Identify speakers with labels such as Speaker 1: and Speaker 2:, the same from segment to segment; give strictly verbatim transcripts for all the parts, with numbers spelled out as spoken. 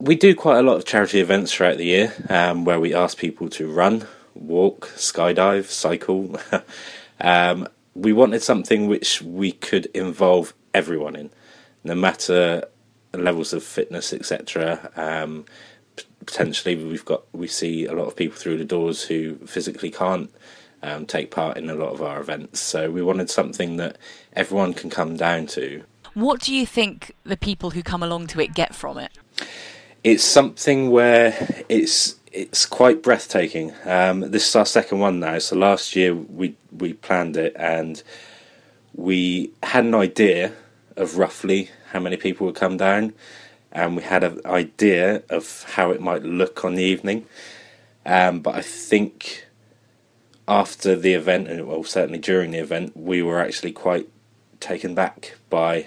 Speaker 1: We do quite a lot of charity events throughout the year, um, where we ask people to run, walk, skydive, cycle. um, we wanted something which we could involve everyone in, no matter levels of fitness, et cetera. Um, potentially, we've got we see a lot of people through the doors who physically can't um, take part in a lot of our events. So we wanted something that everyone can come down to.
Speaker 2: What do you think the people who come along to it get from it?
Speaker 1: It's something where it's it's quite breathtaking. Um, this is our second one now. So last year we we planned it and we had an idea of roughly how many people would come down, and we had an idea of how it might look on the evening. Um, but I think after the event, and well, certainly during the event, we were actually quite taken back by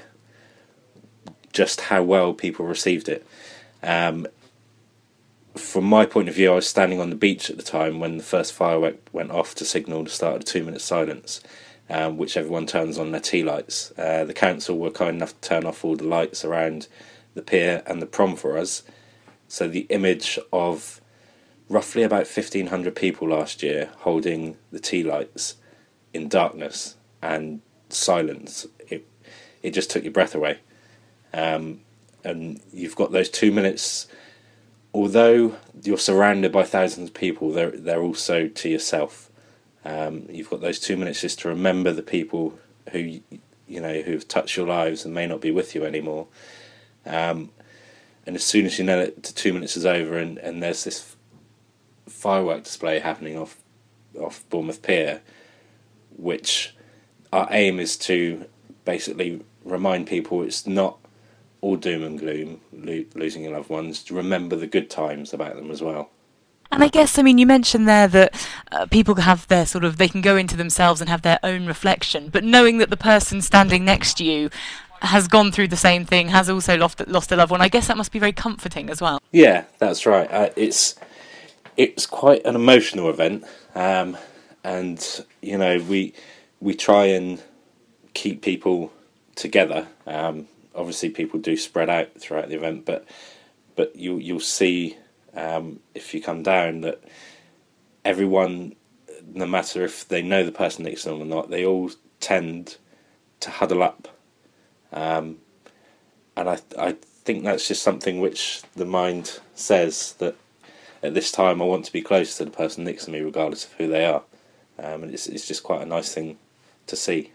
Speaker 1: just how well people received it. Um, from my point of view, I was standing on the beach at the time when the first firework went off to signal the start of the two-minute silence, um, which everyone turns on their tea lights. Uh, the council were kind enough to turn off all the lights around the pier and the prom for us. So the image of roughly about fifteen hundred people last year holding the tea lights in darkness and silence, it, it just took your breath away. Um, and you've got those two minutes, although you're surrounded by thousands of people, they're, they're also to yourself. Um, you've got those two minutes just to remember the people who, you know, who've touched your lives and may not be with you anymore. Um, and as soon as you know that the two minutes is over and, and there's this firework display happening off, off Bournemouth Pier, which our aim is to basically remind people it's not all doom and gloom, lo- losing your loved ones, to remember the good times about them as well.
Speaker 2: And I guess, I mean, you mentioned there that uh, people have their sort of, they can go into themselves and have their own reflection, but knowing that the person standing next to you has gone through the same thing, has also lost, lost a loved one, I guess that must be very comforting as well.
Speaker 1: Yeah, that's right. Uh, it's it's quite an emotional event, um, and, you know, we we try and keep people together. Um, obviously, people do spread out throughout the event, but but you you'll see um, if you come down that everyone, no matter if they know the person next to them or not, they all tend to huddle up, um, and I I think that's just something which the mind says that at this time I want to be close to the person next to me, regardless of who they are, um, and it's it's just quite a nice thing to see.